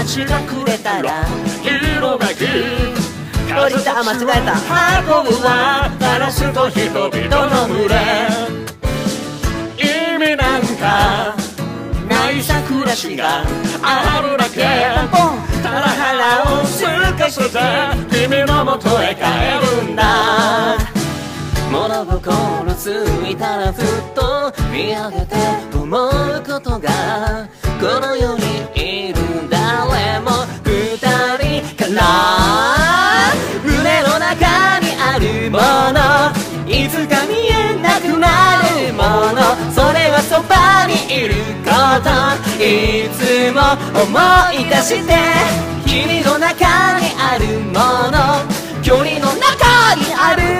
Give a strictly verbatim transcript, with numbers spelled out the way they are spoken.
街がくれたら広がく降りた、間違えた。 運ぶはガラスと人々の群れ。意味なんかないさ暮らしがあるだけ。ただ腹を空かせて君の元へ帰るんだ。 物心ついたらずっと見上げて思うことが、この世にいる誰も二人から胸の中にあるもの、いつか見えなくなるもの、それはそばにいること、いつも思い出して、君の中にあるもの、距離の中にある